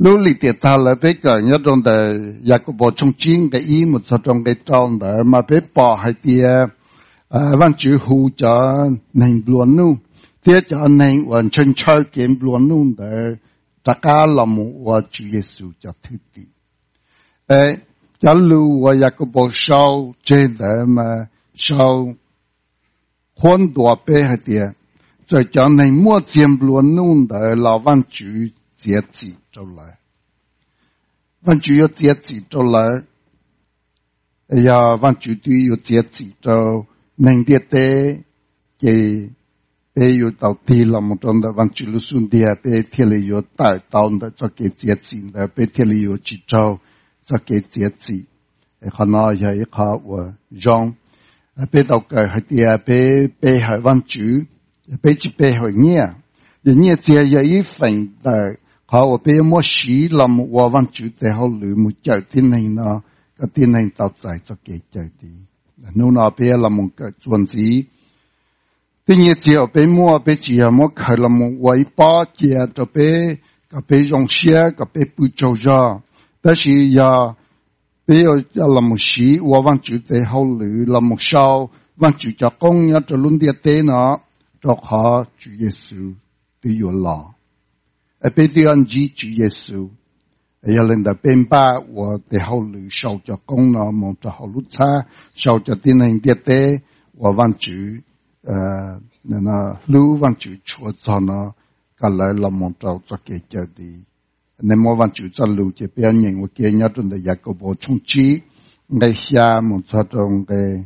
lúc lý tiệt thà là bây giờ nhớ trong đời nhà của bộ trong chiến cái ý một số trong cái trong đời mà bây bỏ hay tiệt văn chữ hù cho nền luận nu tiệt cho nền hoàn chân chơi kiếm luận nu đời tất cả là một và Chúa Giêsu cho thứ ti cho lưu và nhà của bộ sau trên đời mà sau huấn đua bây hay tiệt rồi cho nền mua kiếm luận nu đời là văn chữ节制出来，我主要节制出来，哎呀，我绝对要节制就能点的嘅，被要到地了么种的，我主要顺的被天里要带到的，就给节制的，被天里要去做，就给节制，可能也一下我让，被到个系啲被系我主，被去被去捏，人家这有一份的。好，我被莫洗了，我往主的好路，莫走天人呢，个天人到在就给走的。侬那边了么个专子，第二只要被莫被只要莫开了么尾巴只就被个被用些个被不做着，但是呀，被要了么洗，我往主的好路了么少，往主就讲呀就论的的呢，就好主耶稣对有了。被对安基主耶稣，要令到明白我的好路受着功呢，望着好路差，受着天人的的，我望主那路望主出着呢，个来了望着做给着的，那么望主在路这边人我见一种的一个波冲击，我下望着种的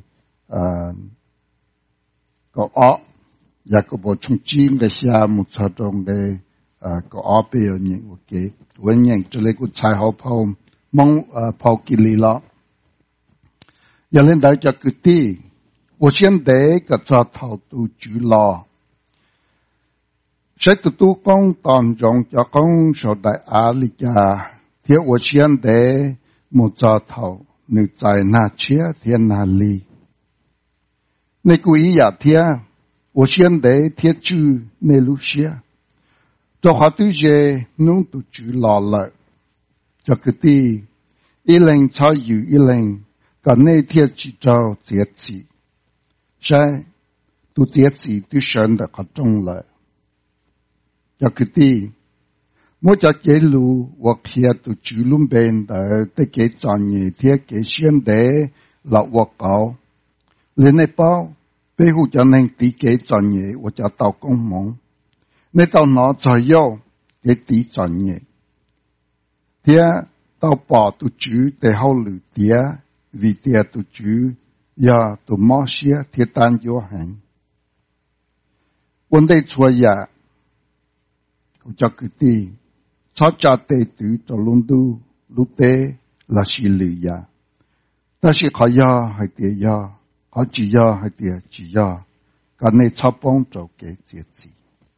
个恶，一个波冲击，我下望着种的。có ở bên những cái vấn những cho lấy cái tài học phong mong phong kỳ lý lo, giờ lên đại cho cái tí, 我现在个做头都主了，谁都都讲当中就讲说在阿里家，天我现在没做头，你在哪去天哪里？你故意呀天，我现在天主你路线。cho họ tự chế nông tụ chủ lò lợi cho cái tí ý lệnh cho dù ý lệnh cả nơi thiết chỉ cho tiết chỉ sẽ tụ tiết chỉ tụ sơn đã có trong lợi cho cái tí mỗi cho chế lù hoặc kia tụ chủ luôn bên đã tới cái chọn nhị thiết cái xuyên đế là hoặc cáo lên này bao bê hụ cho nên tí cái chọn nhị hoặc cho tàu công mong nếu tao nói cho yêu cái tí chọn nhẹ, thì tao bỏ tụi chú để hậu lử tía, vì tía tụi chú, ya tụi mò xía thì tan vô hành. Vấn đề chua ya, cho cái tí, cho cha tê tứ cho luôn đu, lúc tê là xì lử ya. Ta xì khó ya hay tía ya, khó chỉ ya hay tía chỉ ya, cả này cho bóng cho cái tiết gì.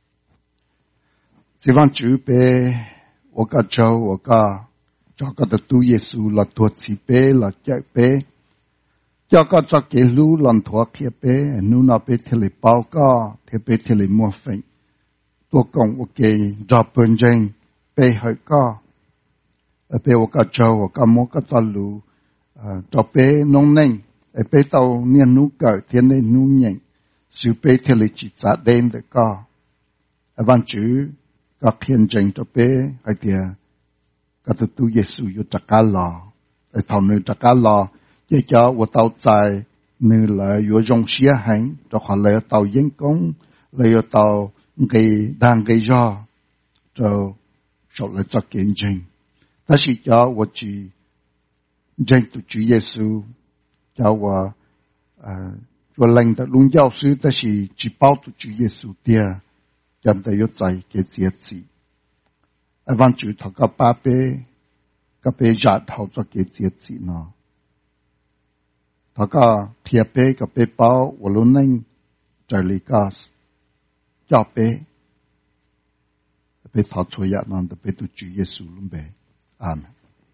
希望主被我个州我个这个的主耶稣了多慈悲了接悲，这个这给路了多贴悲，努那被贴里报告，贴被贴里莫分，多讲我给这本人被害个，被我个州我个莫个这路，这被农人，被到年努个天内努人，是被贴里只扎den的个，望主。ก็เพียงจังจะเป้ไอเดียก็ตัวเยซูอยู่จักการลอไอทำเนื้อจักการลอเจ้าจะว่าเตาใจเนื้อเลยอยู่ยงเสียหายจะขอเลยเตายิงกงเลยเตาเกยดังเกยจ่อจะสดเลยจะเก่งจริงถ้าสิจะว่าจีจังตัว主耶稣จะว่าตัวแรงแต่ลุงเจ้าซื้อแต่สิจีเป้าตัว主耶稣เดีย人哋要在嘅節制，一般住頭個巴比，個比日後咗嘅節制咯。頭個鐵比個比包，我攞拎在你個腳比，比頭出日嗱，就比到主耶穌luôn比，阿門。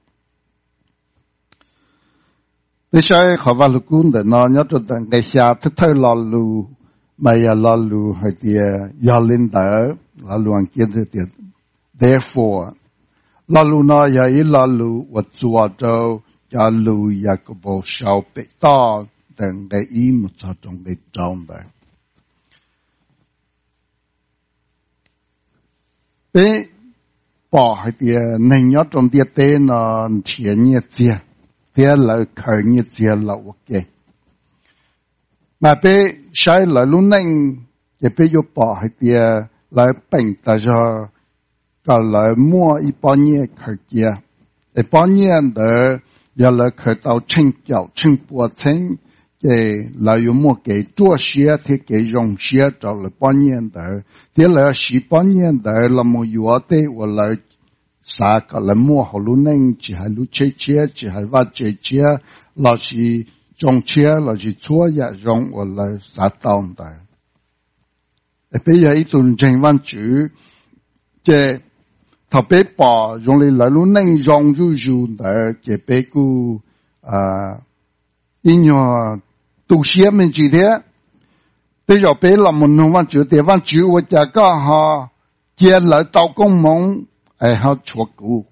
你想學話路官的呢？一做等嘅下推推落路。Maya lalu hadia yalinda lalu angkir dia therefore lalu na ya i lalu wa zua zhou ya lu ya ko bo shao bei da等的一木操中的装的。bé bỏ hai tia nên nhớ trong tia tê nó thiện như chia tia lợi khởi như chia lậu ok mà bé sai lợi luôn nên cái bé vô bỏ hai tia lợi bệnh ta cho cả lợi mua ít bao nhiêu khởi kia ít bao nhiêu đỡ giờ lợi khởi tàu chân chảo chân bùa chân cái lợi用mua cái chua xía thì cái dùng xía cho lợi bao nhiêu đỡ thì lợi xí bao nhiêu đỡ là một yếu tê và lợi sa cả lợi mua họ luôn nên chỉ hay lúc chơi chơi chỉ hay vắt chơi chơi là chỉ trồng chơi là chỉ chua ya dùng và lợi sa tao đỡ bây giờ ít tuần trên văn chữ cái thọ bé bỏ dùng lợi luôn nên dùng đỡ cái bé cu in your tu sĩ mình chỉ thế bây giờ bé làm một nông văn chữ để văn chữ của cha có họ chia lợi tàu công mong ai họ chuộc cụ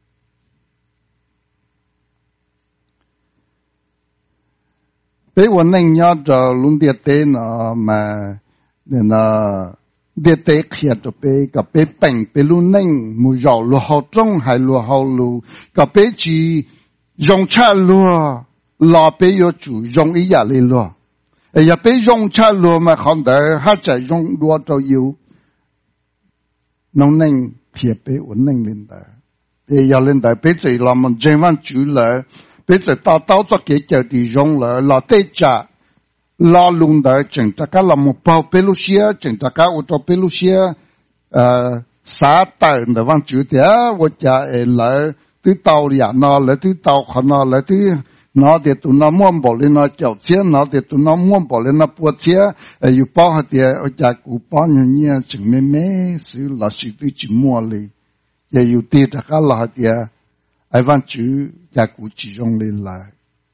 béวันนึงnhớ cho luôn địa tế nó mà nên là địa tế kia cho bé cái bé bệnh bé luônนึงmua rau lúa hậu trồng hay lúa hậu lúa cái bé chỉ dùng cha lúa là bé yêu chủ dùng ý giả lý lúa ấy bé dùng cha lúa mà không đợi hát chạy dùng lúa cho yêu nông ninh phía bé ổn ninh lên đời bây giờ lên đời bé chỉ làm một dân văn chủ lợi bây giờ ta tao cho cái chờ đi dùng lợi là tê trả là luôn đời chẳng ta cả làm một bao bé lúc xưa chẳng ta cả ô tô bé lúc xưa xã tài đời văn chủ thì我家lợi từ tàu nhà nó lợi từ tàu họ nó lợi từ nó để tụi nó muốn bỏ lên nó chậu chia nó để tụi nó muốn bỏ lên nó buộc chia yêu bao hạt thì ở nhà cụ bao nhiêu nhiêu chừng mấy mấy sự là sự tự chỉ mua đi giờ yêu tiền tất cả là hạt thì ai văn chữ nhà cụ chỉ dùng lên lại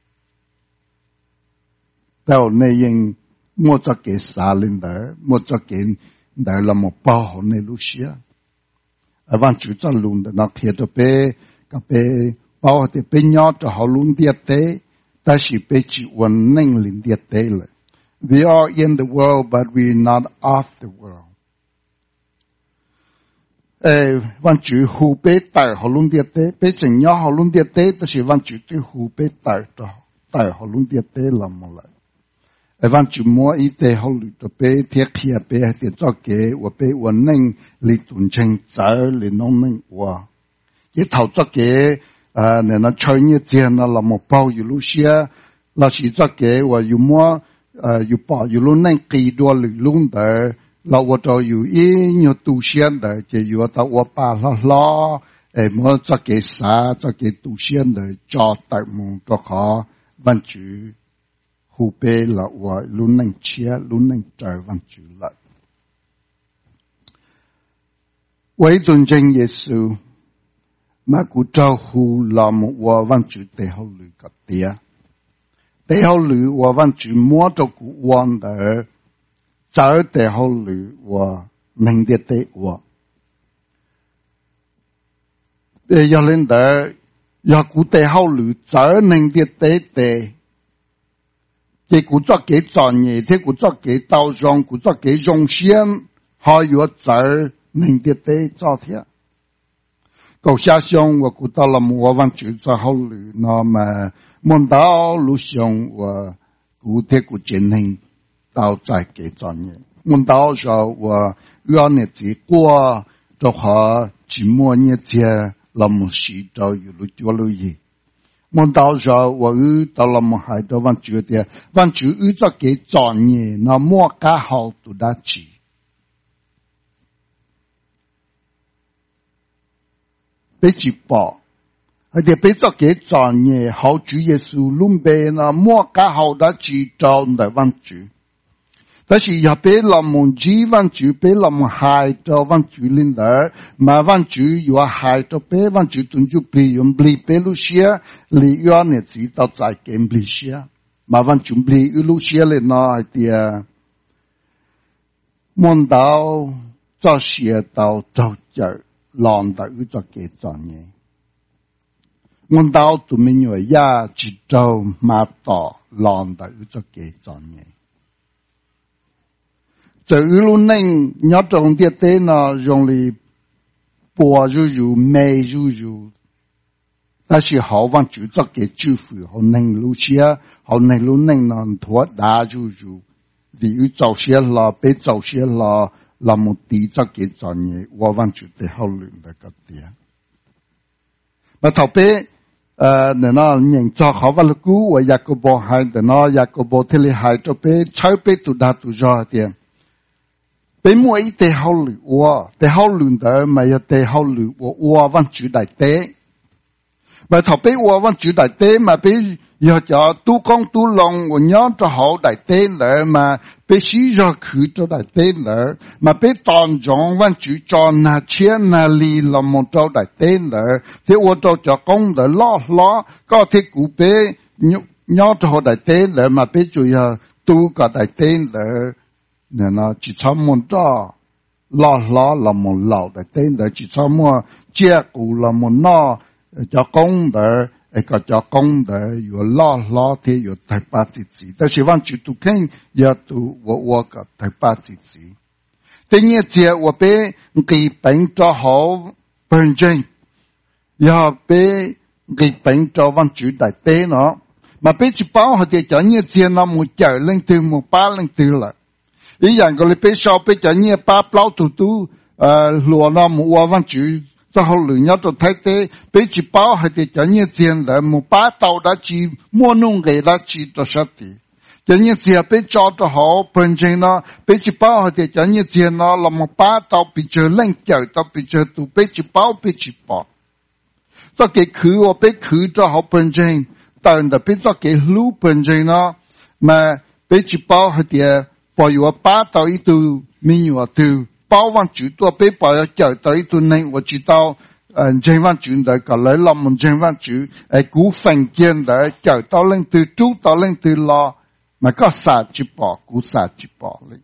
đâu này nhưng mua cho cái xả lên đó mua cho cái đó là một bao họ này lúc xưa ai văn chữ cho luôn đó nó thiệt cho bé cái bé bao thì bé nhỏ cho họ luôn địa tế, ta chỉ bé chỉ vấn nên liền địa tế rồi. We are in the world, but we are not of the world. Văn chữ hù bé tài họ luôn địa tế, bé chừng nhỏ họ luôn địa tế, ta chỉ văn chữ từ hù bé tài cho tài họ luôn địa tế làm một lại. Văn chữ mua ý tế họ lụt cho bé thiết kia bé thì cho kế, và bé vấn nên li tuần chân trái li nông nên và cái thầu cho kế nên nó chơi như tiền nó là một bao yêu lúc xưa là chỉ cho kế và yêu mua yêu bỏ yêu lúc nên kỳ đua lực luôn đấy là我就有一有杜仙的就有到我把它拉么做给啥做给杜仙的找大门做好万主湖北了我路能切路能在万主了为尊敬耶稣mà cụ trao hù là một hòa văn chữ tế hậu lử gặp tía. Tế hậu lử hòa văn chữ mua cho cụ hoàn đỡ trở tế hậu lử hòa mình địa tế hòa. Để cho lên đỡ, do cụ tế hậu lử trở mình địa tế tế. Thì cụ cho cái tròn nhẹ, thế cụ cho cái tàu rong, cụ cho cái rong xiên, họ yếu trở mình địa tế cho thế. Cầu xa xong và cụ ta làm một văn chữ cho hậu lử nó mà môn đáo lưu xong và cụ thể cụ chiến hình đào trái kế tròn nhé. Môn đáo rồi và ưa nè chỉ qua cho họ chỉ mua nhé chè làm một sĩ cho yu lưu chúa lưu gì. Môn đáo rồi và ta làm một hai đó văn chữ cho kế tròn nhé nó mua cả hậu tụ đá chỉ. Bé chỉ bỏ, hay để bé cho cái tròn nhẹ hậu chữ Giêsu luôn bé là mua cả hậu đã chỉ tròn đại văn chữ. Đó là bé làm một chỉ văn chữ, bé làm một hai cho văn chữ lên đó, mà văn chữ yếu hai cho bé văn chữ tuân chú bì dùng bì bé lúc xưa, lý yếu này chỉ tao giải kém bì xưa, mà văn chữ bì lúc xưa lên nó thì môn đạo cho xưa đạo trao chở. lòng đã ư cho kế chọn nhé ngôn đào tụi mình nhớ ya chỉ trâu mà tỏ lòng đã ư cho kế chọn nhé giờ ư luôn nên nhớ trong địa tế nó dùng li bùa rú mê rú但是好往主作嘅祝福，好能路些，好能路能能拖打住，例如做些啦，俾做些啦，那麼地作嘅做嘢，我往主嘅好亂嘅個啲。那頭俾你那人做好話了股，我一個波係的那一個波睇你係做俾炒俾度打度咗啲。俾每一地好亂，我地好亂的，咪有地好亂，我往主嚟啲。mà thọ bé qua văn chữ đại tế mà bé giờ cho tu công tu lòng của nhớ cho họ đại tế nữa mà bé xí ra khử cho đại tế nữa mà bé toàn chọn văn chữ chọn là chia là lì là một cho đại tế nữa thế ô cho công để lo có thể cụ bé nhớ cho họ đại tế nữa mà bé chủ giờ tu cả đại tế nữa nên nó chỉ cho một cho lo là một lầu đại tế nữa chỉ cho một chia cụ là một nó cho công đỡ, có cho công đỡ,有lo的有台巴自己，但是往主都看要都我个台巴自己。第二节我被给本做好本正，要被给本做往主大地咯，嘛被去包好的叫你节那么九零头么八零头了，一样个你被烧被叫你八包都罗那么我往主。cho họ lựa nhau cho thay thế, bây giờ bảo hay để cho những tiền là một ba tàu đã chỉ mua nông nghiệp đã chỉ cho sát đi, cho những tiền bây giờ cho họ phân trình nó, bây giờ bảo hay để cho những tiền nó là một ba tàu bây giờ lên trời tàu bây giờ tụ bây giờ bảo, cho cái khử hoặc bây khử cho họ phân trình, tại là bây giờ cái lưu phân trình nó, mà bây giờ bảo hay để bảo yếu ba tàu ít tu, mình yếu tu包完主多俾包要交到一段呢，我知道，千萬主的個來了們千萬主，股份建的交到領對主到領對了，咪個啥子包，股啥子包哩？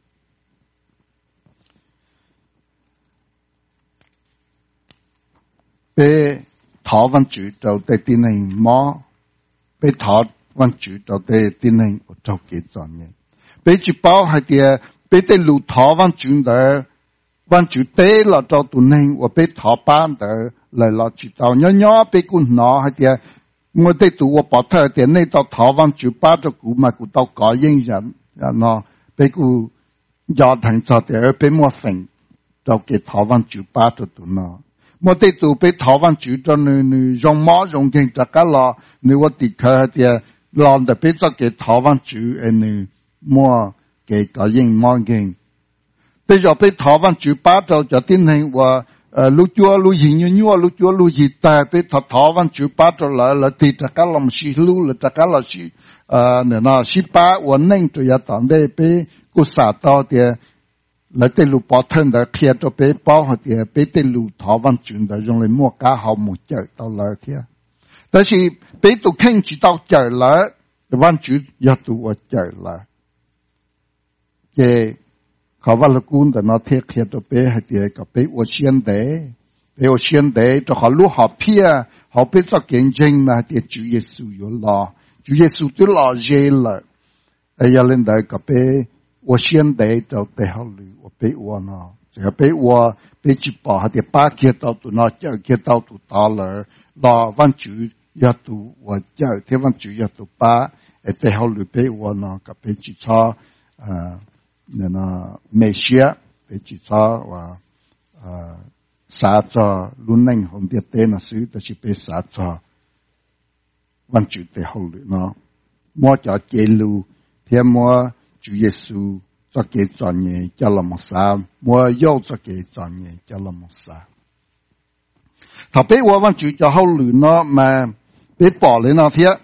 俾討完主就對啲呢麼，俾討完主就對啲呢我做幾樣嘢，俾住包係啲。被对路讨完主的，完主对了找ตุนึง我被讨班的来了知道，鸟被กู拿还点，我对ตุ我把他点那到讨完主把着กู嘛กู到搞应人，然后被กู家庭做的被我分，就给讨完主把着ตุ那。我对ตุ被讨完主着你用马用劲这个了，你我地开点，让的被这给讨完主你我。cái có những mong kinh bây giờ bây thọ văn chữ bá trâu cho tin hình và lúc chúa lúc gì như lúc chúa lúc gì ta bây thọ văn chữ bá trâu là thì tất cả làm gì lúc là tất cả là gì nè nó gì bá và nên cho ya tận đây bây cố xả tao thì là cái lúc bỏ thân đã kia cho bây bao họ thì bây cái lúc thọ văn chữ đã dùng để mua cá hậu một chợ tao là kia但是bây tụ khen chỉ tao chợ là văn chữ ya tụ và chợ là cáiเขาว่าละกูนแต่นอเทคเขียตัวเป้ให้เดียกับเป้อวเชียนเดเป้อวเชียนเดจะเขารู้เขาเพียเขาเป้จะเก่งจริงมาเดียจูเยซูอยู่รอจูเยซูตัวรอเจเลยไอ้ยาเล่นได้กับเป้อวเชียนเดจะเป้เขาหรือว่าเป้อวนอจะเป้อวเป้จิปอให้เดียป้าเขียตัวนอเจ้าเขียตัวตัวตาเลยรอวันจูยาตัวว่าเจ้าเทวันจูยาตัวป้าไอ้เป้เขาหรือเป้อวนอกับเป้จิชาnên là Malaysia về chỉ cho và xã cho luôn nên hôm tiết tên là xứ ta chỉ về xã cho văn chữ để hậu luyện nó mua cho chế lưu thêm mua chủ Giêsu cho kế chọn nhẹ cho là một xã mua yêu cho kế chọn nhẹ cho là một xã thảo bé qua văn chữ cho hậu luyện nó mà bé bỏ lên nó thế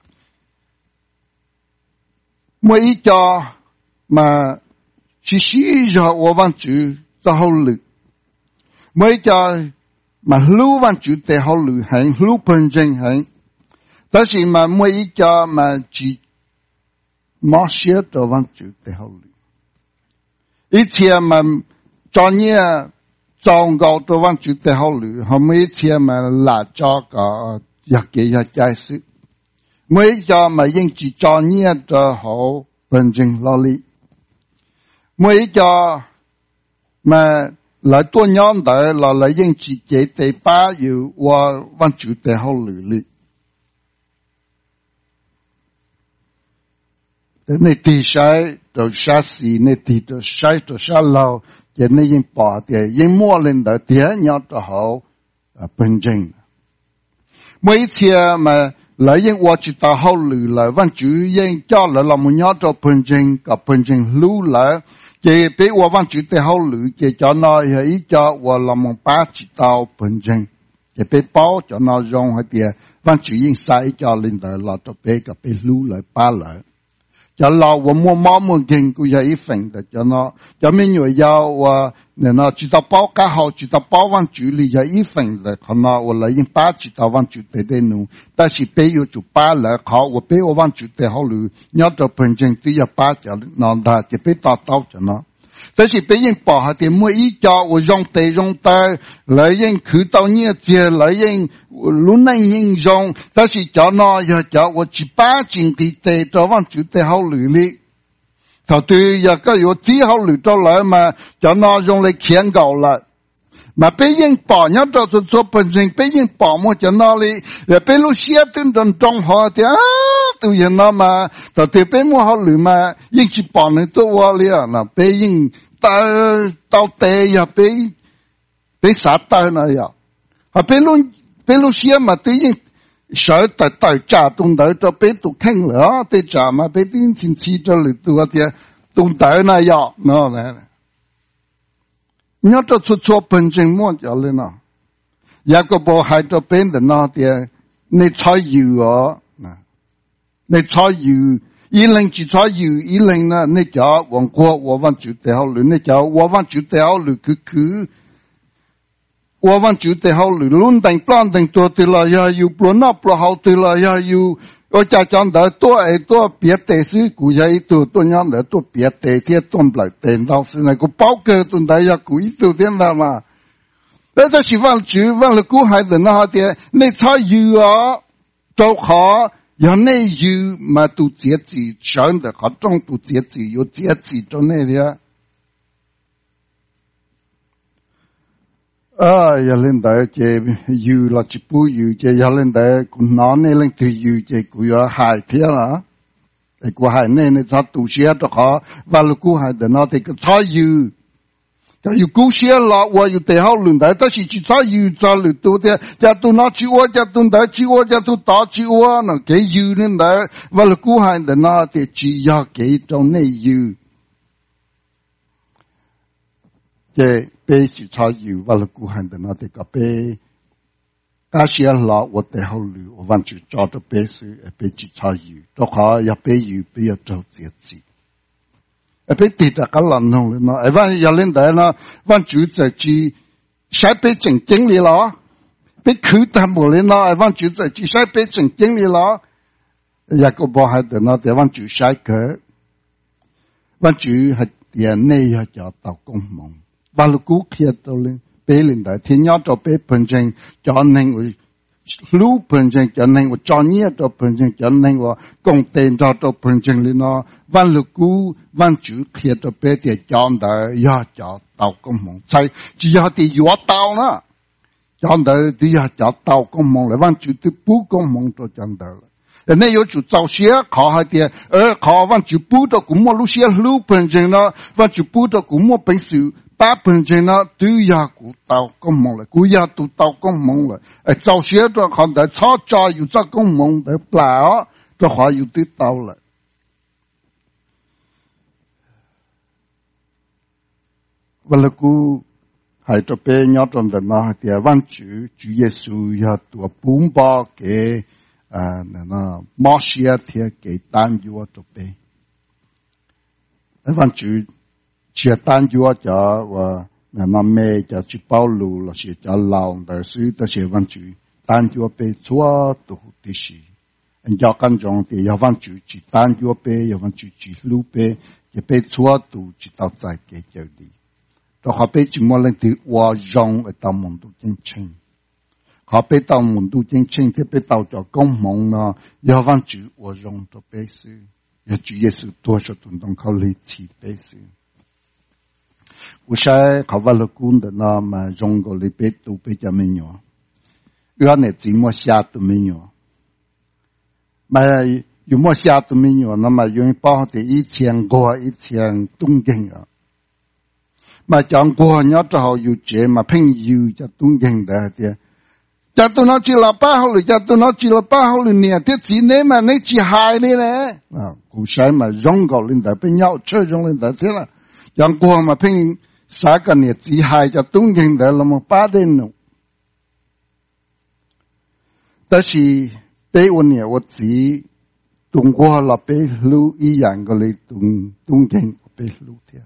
mua ý cho mà chỉ xí giờ我văn chữ cho hậu lực mấy cho mà lưu văn chữ để hậu lực hành lưu phân tranh hành但是mà mấy cho mà chỉ mất xía cho văn chữ để hậu lực ít khi mà cho nhẹ trong gạo tôi vẫn chịu để hậu lử họ mấy chia mà là cho cả giặc kế giặc trái sự mấy cho mà yên chỉ cho nhẹ cho họ bình trình lo lý mấy cho mà lại tôi nhon đời là lại yên chỉ chế để ba yêu và vẫn chịu để hậu lử lý thế này thì sai rồi sai gì này thì rồi sai lâu cho nên yên bỏ thì yên mua lên đời thì nhớ cho họ bình trình mấy chia mà lại yên qua chỉ ta hậu lử lại vẫn chịu yên cho lại là một nhớ cho bình trình cả bình trình lưu lại chỉ biết qua vẫn chịu để hậu lử chỉ cho nó ý cho qua là một ba chỉ tao bình trình chỉ biết bảo cho nó dùng hay thì vẫn chịu yên sai cho lên đời là cho biết cả biết lưu lại ba lại cho lo我摸见佢有一份的，就那就没有要我那知道包刚好知道包完处理有一份的，可能我来用把知道完处对弄，但是别有就把来好，我别我完处对好了，要做本身都要把就那他就别打倒着呢。但是别人把下的每一家我用对，来人去到年节来人路能人用，但是叫那要叫我去把进的对，这往就得好努力。他对一个有最好努到来嘛，叫那用来劝告了。mà bây giờ bỏ nhớ cho做本身，bây giờ bỏ một chỗ nào đi，也别路写等等中华的啊，都有那嘛，到这边么好路嘛，应去bỏ人都我了，那bây giờ到地呀，被啥到那呀，啊别路写嘛，对应少到家东头就别都看了，对家嘛，别定亲戚这里多的东头那样，那来。nhớ cho cho bình trình mua cho lên nào, giờ có bộ hai cho bên đó nó thì nên cho yêu à, nên cho yêu, ý lần chỉ cho yêu, ý lần là nên cho vương quốc, tôi vẫn chịu để họ luôn, nên cho tôi vẫn chịu để họ luôn cứ, tôi vẫn chịu để họ luôn, luôn đánh plan đánhตัวtừ là giờ yêu plan nào plan họ từ là giờ yêu我家讲的多别的是古人多样的多别的些东来的，老是那个包个东来要古一多点的嘛。那这是忘了古孩子那的，你才有啊，就好要你有嘛都节制上的，好种都节制有节制着那的。giờ lên đấy chế yêu là chỉ bù yêu chế giờ lên đấy cũng nói nên lên từ yêu chế cũng có hại thế là, cái của hại nên nó tu sửa cho họ và lúc của hại để nó thì cái sai yêu, cái yêu cũ sửa là và yêu để họ lên đấy,但是只sai yêu cho lúc tu thế, cho tu nó chịu cho tu đấy chịu cho tu ta chịu nó cái yêu lên đấy và lúc của hại để nó thì chỉ có cái trong này yêu, chế被是超有，完了古汉的那这个被，那些老我带好路，我完全找着被是被去超有，这好要被有，被要找节制，被对着个人弄了呢，完要领导呢，完全在去，谁被正经理了，被口他没了呢，完全在去谁被正经理了，一个不还的呢，得完全谁个，完全还连内要叫到公盟。把路古开到了，别人的天要找别本身，叫能我路本身，叫能我专业找本身，叫能我供电找本身里呢，把路古完全开到别的讲的要叫到公盟，才只要的要到呢，讲的都要叫到公盟了，完全都不公盟就讲的了。那有就早些考下的，考完就不到古么路些路本身呢，完就不到古么本事。把本身呢都要顾到公盟了，顾要都到公盟了，早些的好的吵架有这公盟的不了，这话又得到了。为了顾还这边要种的那点万主耶稣要多奔波给那马些贴给单药这边，万主。chia tan chúa cho và mà mẹ cho chú bảo lù là sẽ cho lòng đời sư ta sẽ văn chủ tan chúa bé chúa tu tí sĩ anh cho căn trọng thì yêu văn chủ chỉ tan chúa bé yêu văn chủ chỉ lưu bé chỉ bé chúa tu chỉ tao giải cái chơi đi rồi họ biết chỉ muốn lên từ hòa rong ở tàu môn tu chân chính họ biết tàu môn tu chân chính thì biết tàu cho công mong nó do văn chữ hòa rong cho biết sự ya Chúa Giêsu tua cho tụi đôngเขาlý chỉ biết sự我说เขาว่า了官的那么中国里边都比较没有，原来怎么下都没有，嘛有么下都没有，那么用包的1000东京啊，嘛讲过你只好有这嘛朋友在东京的的，在都那去了8号了，在都那去了8号了呢，这几年嘛你去海里呢啊，古时嘛中国人的被鸟车中人的去了，讲过嘛朋。啥个呢？只还在东京的那么8点钟，但是对我呢，我只中国那边路一样个来东京被路的，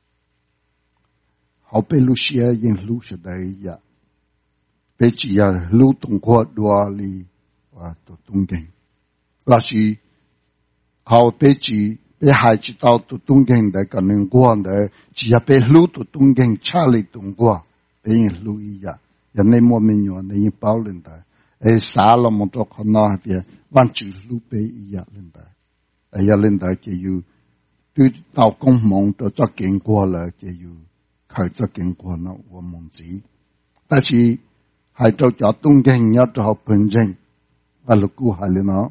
好被路些因路是的一样，被只要路中国多里啊到东京，那是好被只。被孩子到东京的可能过的，只要被路到东京查理东过，被人路一样，人家莫名有人包人的，啥了么做可能的，完全路被一样人的，一样人的就有对到公梦都做经过了，就有开做经过了我们知，但是还做叫东京要做好本证，啊，路过还了呢。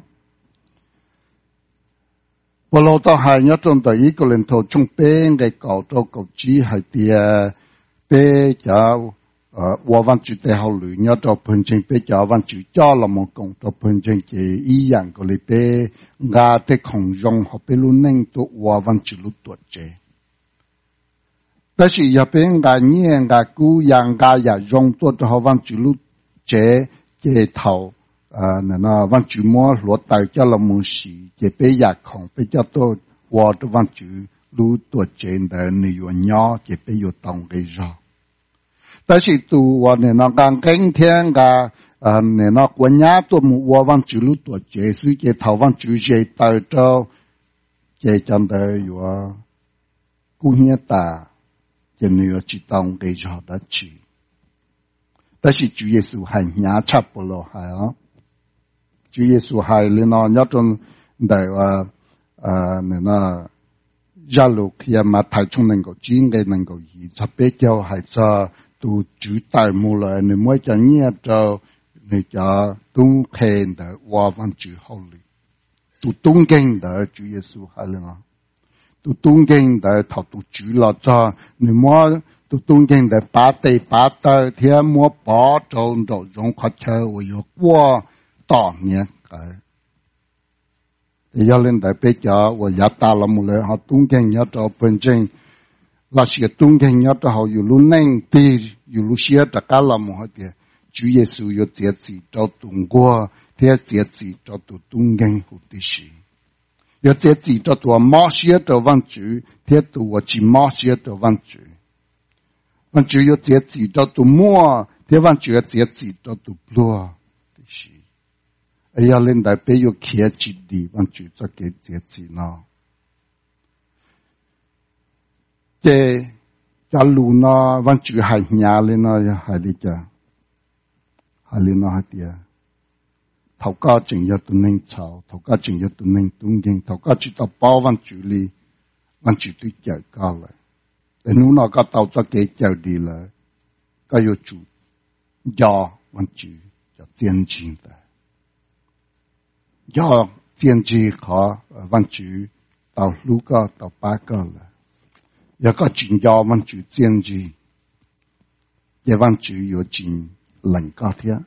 我老到係一種第一個人頭中邊嘅搞咗個只係啲比較我揾住啲後來一種判證比較揾住咗啦冇講咗判證嘅依樣個嚟比亞的空用學比路寧都我揾住路多啫，但是入邊亞年亞古樣亞也用多咗學揾住路啫嘅頭。那万主么落大家了么事，也被压空，比较多我的万主路多简单的有鸟，也被有当给绕。但是都我那刚今天个那国家都么我万主路多简，所以个头万主些到着，这真的有啊，贡献大，也没有去当给绕的去。但是主耶稣还伢差不多还啊。主耶穌係你那一種嚟話你那一路佢嘛太聰能夠專嘅能夠而特別就係就都主大無來你每隻嘢就你就都看的話翻主好哩，都東京的主耶穌係你那，都東京的頭都主了就你摸都東京的把地天摸把種就用快車我要過。當年要人在北家，我也打了木来，好东京要找本证，那些东京要找好有路能的，有路些大家了木的，主耶稣有节制找东国，他节制找到东京好的事，有节制找到马些找万主，他到我去马些找万主，万主有节制找到莫，他万主有节制找到不的事。要令大俾要企喺絕地，揾住咗幾隻字咯。即係假如呢，揾住係nhà lên咯，係呢隻，係呢咯係啲啊。頭家正一度拎炒，頭家正一度拎東京，頭家住到包揾住你，揾住對腳交嚟。但係呢個到咗幾腳地啦，佢要住，要揾住就堅持的。要堅持可揾住到6個到8個啦，有個專要揾住堅持，也揾住有盡能夠嘅。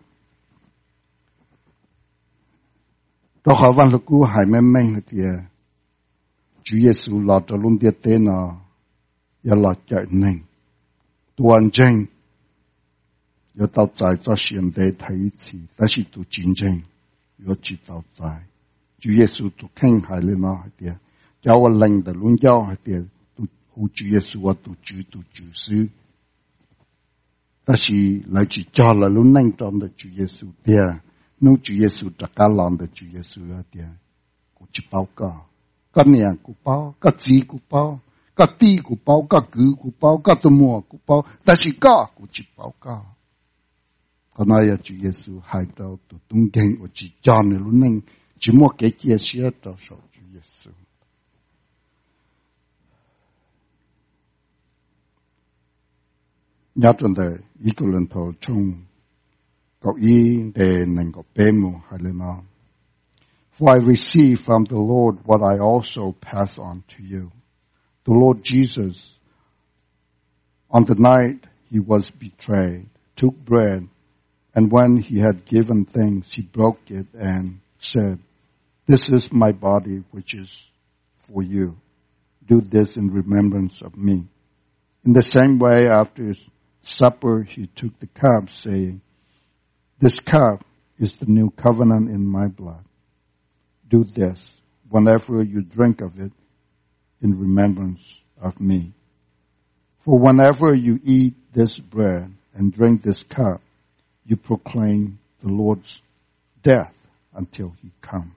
都好揾到古係咩名嘅？主耶穌落咗窿啲啲呢，又落咗寧，斷正，又到在咗現代睇一次，但是都真正。要知道在主耶穌都傾係你咯啲，叫我令的論教係啲，都好主耶穌我都主書，但是來自教了論能裝的主耶穌啲，弄主耶穌大家浪的主耶穌啲，我去報告，個年個報，個字個報，個个地古包个狗古包个多么古包，但是个古只包个。他那也主耶稣害到都东京，我只叫你路能，只莫给解释到手主耶稣。nhớ trong đời ý của lần thầu chung cậu ý để nâng cậu bế mù hay lên nó. For I received from the Lord what I also pass on to you. The Lord Jesus, on the night he was betrayed, took bread, and when he had given thanks, he broke it and said, This is my body which is for you. Do this in remembrance of me. In the same way, after supper, he took the cup, saying, This cup is the new covenant in my blood. Do this whenever you drink of it in remembrance of me. For whenever you eat this bread and drink this cup, you proclaim the Lord's death until he comes.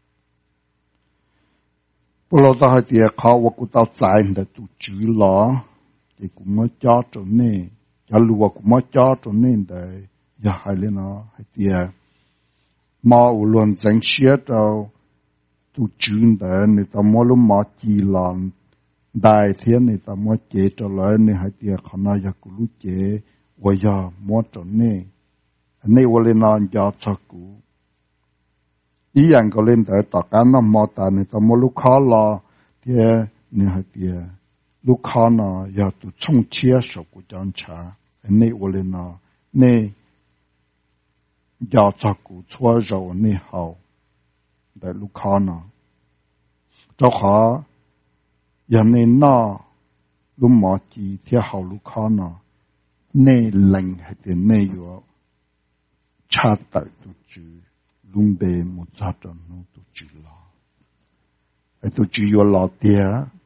不老早系啲考我估到在的都住咯，亦估冇家做呢，假如我估冇家做呢的，也系咧咯，系啲冇无论正写到都住的，你到冇路冇记浪，大天你到冇记着来，你系啲可能也估路记，我也冇做呢，你我咧那家照顾。一样个领导大家那么大呢，到么路卡了，的你还的路卡呢，要都从切手过检查，你我哩呢，你要照顾错肉你好，的路卡呢，就好，人你那路马基贴好路卡呢，你零还的你有差大都住。ลุงเบมุจาจันนุตุจิลาไอ้ตุจิโยลาเตีย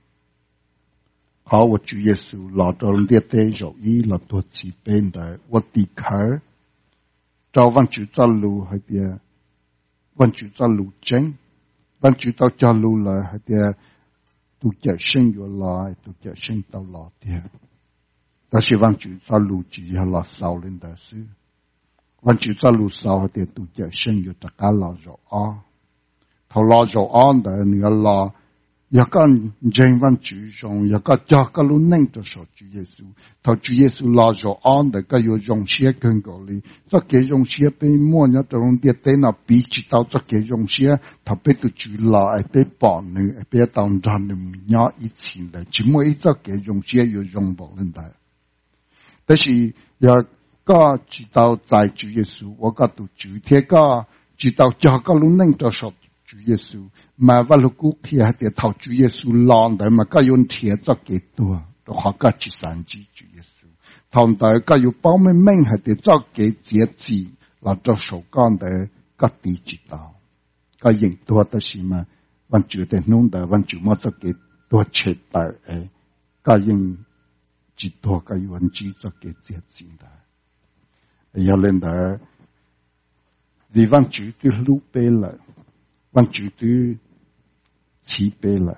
เขาว่าจุเยซูลาตอนเดียเตยอีลาตัวจีเป็นได้ว่าตีเขาเจ้าวันจุจัลลูให้เดียวันจุจัลลูเจงวันจุตาจัลลูเลยให้เดียตุเจชิงโยลาตุเจชิงตาลาเตียแต่是วันจุจัลลูจีฮลาสาวลินได้ซื้อวันจุจัลลูสาวเดียตุเจชิงอยู่ตะการลาโจอ้อเขาลาโจอ้อแต่เนี่ยลาอยากกันเจงวันจุจงอยากกันจากกันลุนเน่งจะสอจุเยซูเขาจุเยซูลาโจอ้อแต่ก็อยู่ยงเชียกันก่อนเลยจะเกี่ยงเชียไปมั่วเนี่ยตรงเดียเต้นอ่ะปีจิตเอาจะเกี่ยงเชียถ้าไปตุจุลาไอ้ไปป่อนหนึ่งไอ้ไปตอนจันหนึ่งเนี่ยอีชินเลยจิมั่วอีจะเกี่ยงเชียอยู่ยงบอกเลยได้แต่是อยากก็知道在主耶穌，我個都主天個知道教個路能就說主耶穌，嘛我路古去係啲頭主耶穌浪的嘛，個用鐵就幾多，都學個知三知主耶穌，同大個有包咩命係啲就幾節字，嗱就手幹的個地知道，個認多的是嘛，揾住的弄的揾住麼就幾多切大誒，個認知多個揾住就幾節字的。要领导，你往主对路背了，往主对起背了，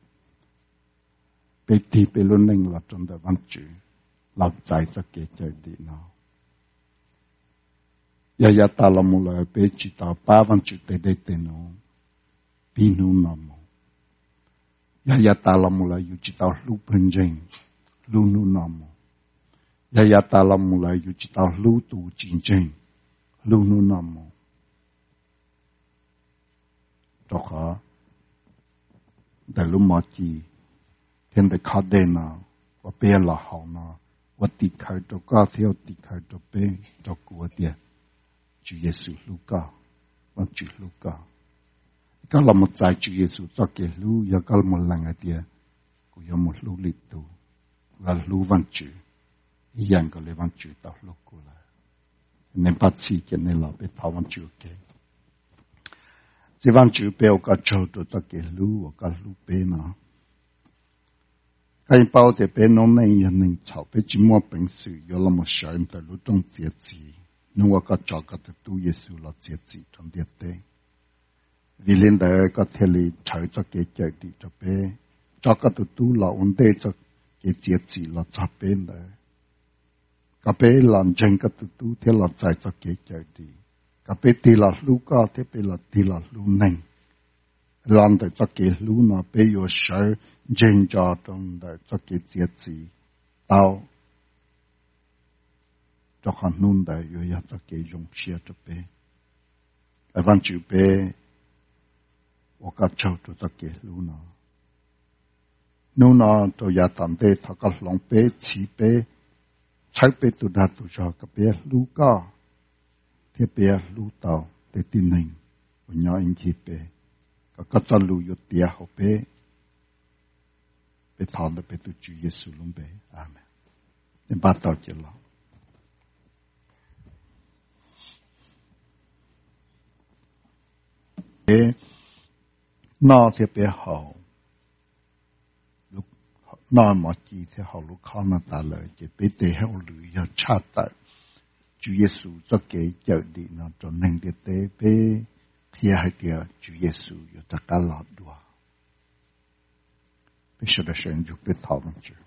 被提背了能了，真的往主，老在这给这里呢。ya ta la mula pe chita pa van chute de teno pinu namo ya ta la mula yu chita lu penjeng lu nu namo ya ta la mula yu chita lu tu jinjeng lu nu namo toka da lu ma chi ken de kadena wa pe la hao na wa ti khai to ka theo ti khai to pe to ku dia Chúa Giêsu Luca, và Chúa Luca. Các là một giải Chúa Giêsu cho kẻ lưu, và các là một lần ở địa, cũng có một lưu lịch tù, và lưu văn Chúa, ý dạng có lẽ văn Chúa tạo lúc của là. Nên bắt sĩ cho nên là biết thảo văn Chúa kê. Chỉ văn Chúa béo cả châu tù cho kẻ lưu, và các lưu bê nó. Các anh bảo để bê nó này, và nên chào bê chỉ mua bệnh sự, và là một sở em tại lưu trong tiết gì. Nhưng mà có cho cái tu Giêsu là chết gì trong địa tế. Vì lên đó có thể là trời cho cái chạy đi cho bé cho các tụi tu là ổn định cho cái chia chỉ là chấp bên đấy các bé làm chân các tụi tu thế là chạy cho cái chơi đi các bé thì là lú cao thế bé là thì là lú nành làm để cho cái lú nó bé có sợ chân cho trong để cho cái chia chỉ tao cho hắn nôn để có ya cho cái dùng xe cho bé ở văn chữ bé 我家做做咗幾路呢？路呢就也當地頭個兩杯、四杯、七杯都得到咗個杯路高，啲杯路到啲啲寧，我有人去杯，個只路要跌好杯，被討到被都主耶穌龍杯，阿門。你把到結了。nó thì bé hậu lúc nó mà chỉ thì hậu lúc khó nó ta lời chỉ bé để hậu lưỡi cho cha tại Chúa Giêsu cho cái chợ đi nó cho nên để tế bé thì hai kia Chúa Giêsu cho ta cả lọt đùa bé sẽ được xem chụp bé thảo văn chữ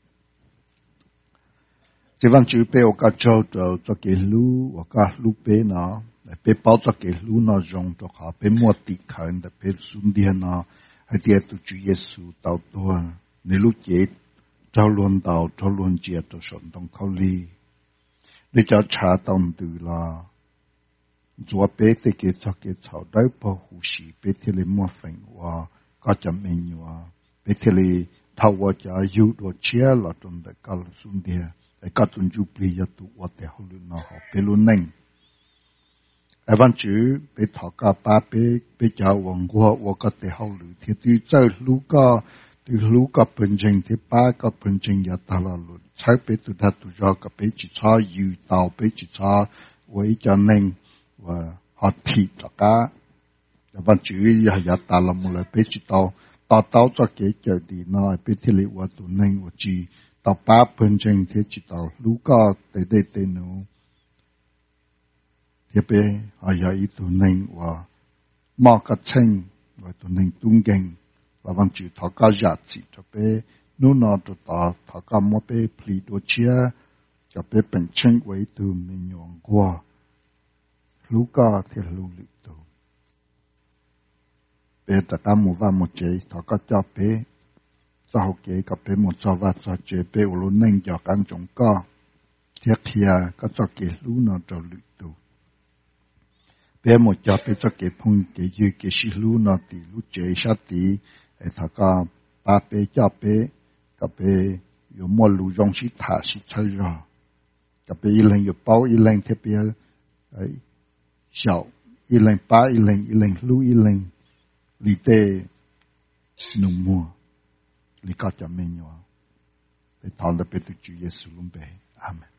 chỉ văn chữ bé ở cả châu cho cái lú ở cả lú bé nó bé bảo cho cái lũ nó dùng cho họ bé mua tị khẩn để bé xuống điện nó hay tiệt tụ Chúa Giêsu tàu tua nếu lúc chết trao luôn tàu trao luôn chết cho sẵn đồng khâu ly để cho trả đồng từ là chúa bé thì cái cho cái cháu đấy bảo hú sĩ bé thì lấy mua phèn và có chấm mình và bé thì lấy thâu và cho yêu đồ chia là trong để cao xuống điện để cao tuần chụp bây giờ tụ và để họ luôn nó họ bé luôn neng ai văn chữ bé thọ cả ba bé cháu vương quốc và có thể hậu lử thì từ chơi lú có bên trên thì ba có bên trên ya ta là luôn sai bé từ đó từ cho cái bé chỉ cho yêu tàu bé chỉ cho với cho nên và họ thịt cho cả ai văn chữ ya ta là một loại bé chỉ tàu cho cái chơi đi nó bé thì lấy và tụ nên và chỉ tàu ba bên trên thì chỉ tàu lú có để nữa thì bé họ dạy tụi mình và marketing và tụi mình tung kinh và văn chữ thọ cả giá trị cho bé nếu nó cho ta thọ cả một bé pli đồ chia cho bé bình chân với tụi mình nhọn qua lúc cả thì lưu lịch tụ bé tất cả một vài một chế thọ cả cho bé cho học kế các bé một cho vài cho chế bé ở luôn nên cho các chúng có thiết kia các cho kế lúc nó cho lịch tụ bé một cho bé cho cái phong cái dư cái xí lú nó thì lú chế sát tí thà cả ba bé cho bé các bé有么路用是他是车ra các bé一lần有包一lần特别小一lần ba一lần lú一lần里得农mua里搞叫咩样被讨了被都主耶稣龙呗阿门